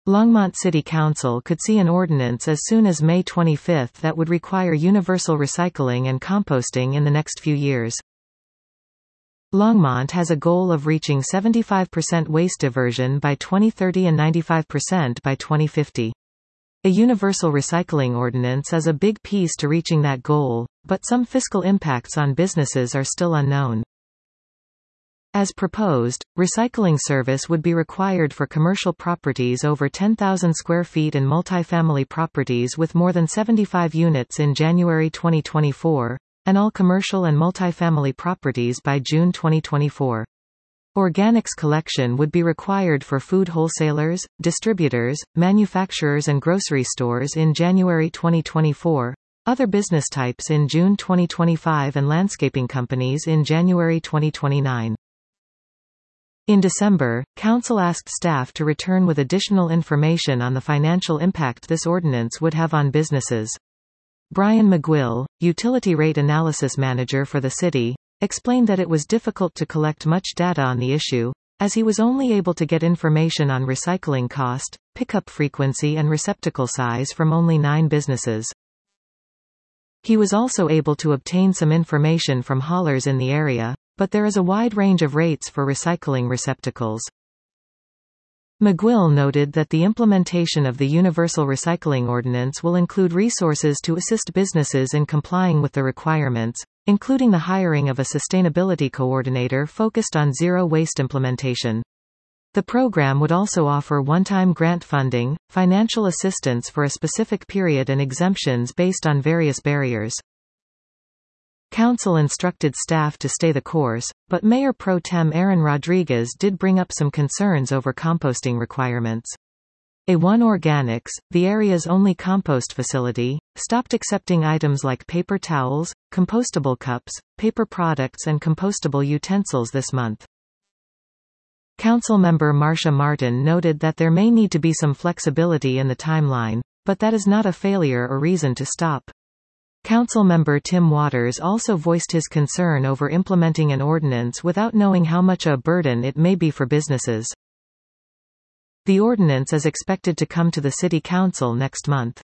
Longmont City Council could see an ordinance as soon as May 25 that would require universal recycling and composting in the next few years. Longmont has a goal of reaching 75% waste diversion by 2030 and 95% by 2050. A universal recycling ordinance is a big piece to reaching that goal, but some fiscal impacts on businesses are still unknown. As proposed, recycling service would be required for commercial properties over 10,000 square feet and multifamily properties with more than 75 units in January 2024, and all commercial and multifamily properties by June 2024. Organics collection would be required for food wholesalers, distributors, manufacturers and grocery stores in January 2024, other business types in June 2025 and landscaping companies in January 2029. In December, Council asked staff to return with additional information on the financial impact this ordinance would have on businesses. Brian McGuill, Utility Rate Analysis Manager for the city, explained that it was difficult to collect much data on the issue, as he was only able to get information on recycling cost, pickup frequency and receptacle size from only 9 businesses. He was also able to obtain some information from haulers in the area, but there is a wide range of rates for recycling receptacles. McGuill noted that the implementation of the Universal Recycling Ordinance will include resources to assist businesses in complying with the requirements, including the hiring of a sustainability coordinator focused on zero waste implementation. The program would also offer one-time grant funding, financial assistance for a specific period and exemptions based on various barriers. Council instructed staff to stay the course, but Mayor Pro Tem Aaron Rodriguez did bring up some concerns over composting requirements. A1 Organics, the area's only compost facility, stopped accepting items like paper towels, compostable cups, paper products and compostable utensils this month. Councilmember Marcia Martin noted that there may need to be some flexibility in the timeline, but that is not a failure or reason to stop. Councilmember Tim Waters also voiced his concern over implementing an ordinance without knowing how much a burden it may be for businesses. The ordinance is expected to come to the City Council next month.